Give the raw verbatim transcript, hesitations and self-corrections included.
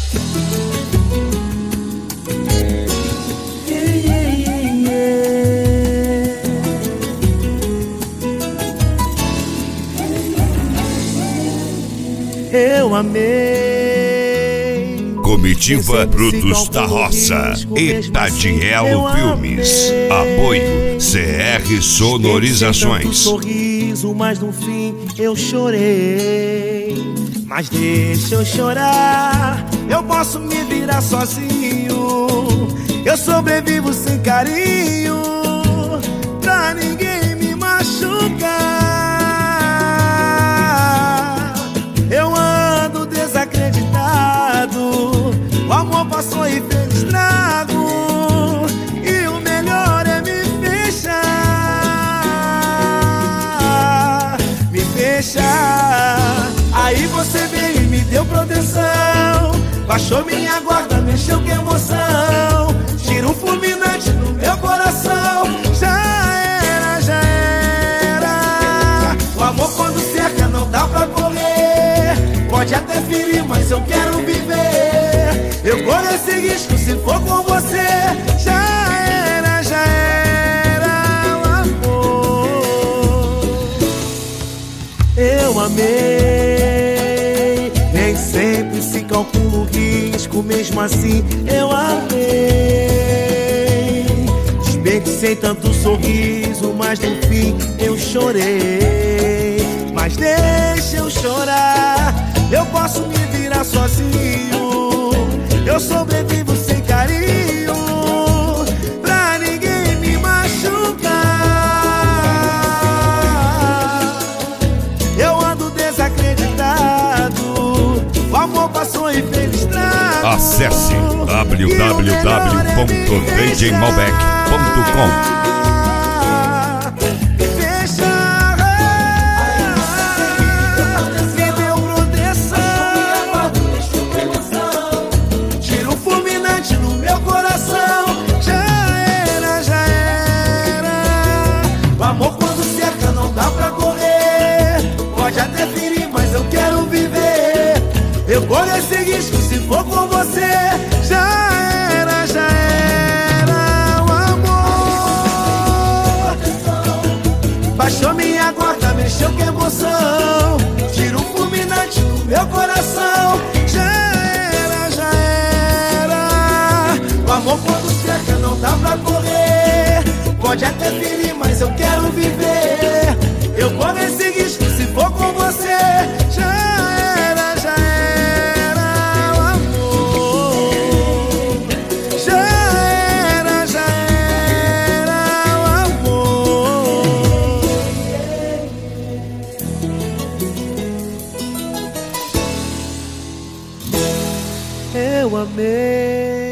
Eu amei. Comitiva Brutos da Roça, Etadiel Filmes, apoio C R Sonorizações. Sorriso, mas no fim eu chorei. Mas deixa eu chorar, eu posso me virar sozinho. Eu sobrevivo sem carinho, pra ninguém me machucar. Eu ando desacreditado, o amor passou e fez estrago, e o melhor é me fechar. Me fechar. Aí você veio e me deu proteção, baixou minha guarda, mexeu com emoção, tiro fulminante no meu coração. Já era, já era. O amor quando cerca não dá pra correr, pode até ferir, mas eu quero viver. Eu corro esse risco se for com você. Já era, já era o amor. Eu amei, nem sempre se calcula o risco, mesmo assim eu amei. Desperdicei tanto sorriso, mas no fim eu chorei. Mas deixa eu chorar, eu posso me virar sozinho. Eu sobrevivo sem carinho, pra ninguém me machucar. Eu ando desacreditado, o amor passou e fez estrago. Acesse w w w ponto d j malbec ponto com. Pode até ferir, mas eu quero viver. Eu corro esse risco se for com você. Já era, já era o amor. Baixou minha guarda, mexeu com emoção, tiro um fulminante no meu coração. Já era, já era. O amor quando cerca não dá pra correr, pode até ferir, mas eu quero viver. Eu corro esse risco se for com você. Já era, já era o amor. Já era, já era o amor. Eu amei.